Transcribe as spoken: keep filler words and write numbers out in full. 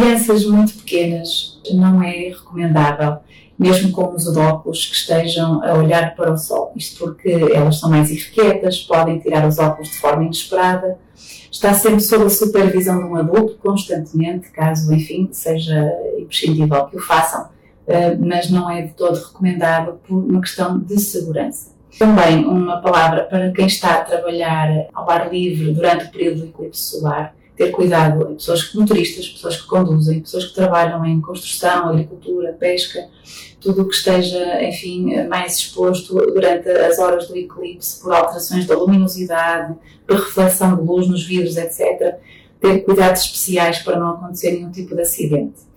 crianças muito pequenas não é recomendável, mesmo com o uso de óculos, que estejam a olhar para o sol. Isto porque elas são mais irrequietas, podem tirar os óculos de forma inesperada. Está sempre sob a supervisão de um adulto, constantemente, caso, enfim, seja imprescindível que o façam, mas não é de todo recomendado por uma questão de segurança. Também uma palavra para quem está a trabalhar ao ar livre durante o período do eclipse solar: ter cuidado em pessoas motoristas, pessoas que conduzem, pessoas que trabalham em construção, agricultura, pesca, tudo o que esteja, enfim, mais exposto durante as horas do eclipse por alterações da luminosidade, por reflexão de luz nos vidros, etcétera. Ter cuidados especiais para não acontecer nenhum tipo de acidente.